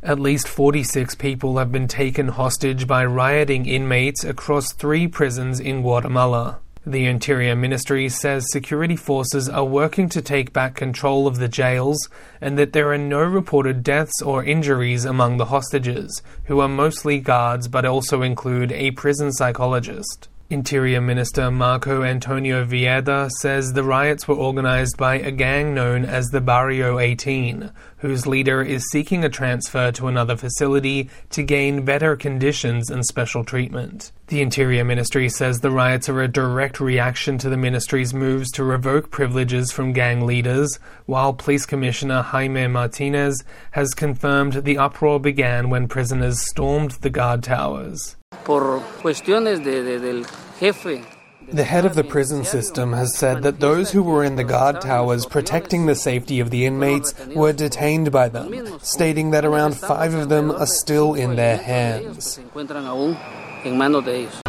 At least 46 people have been taken hostage by rioting inmates across 3 prisons in Guatemala. The Interior Ministry says security forces are working to take back control of the jails and that there are no reported deaths or injuries among the hostages, who are mostly guards but also include a prison psychologist. Interior Minister Marco Antonio Villeda says the riots were organized by a gang known as the Barrio 18, whose leader is seeking a transfer to another facility to gain better conditions and special treatment. The Interior Ministry says the riots are a direct reaction to the ministry's moves to revoke privileges from gang leaders, while Police Commissioner Jaime Martinez has confirmed the uproar began when prisoners stormed the guard towers. The head of the prison system has said that those who were in the guard towers protecting the safety of the inmates were detained by them, stating that around 5 of them are still in their hands.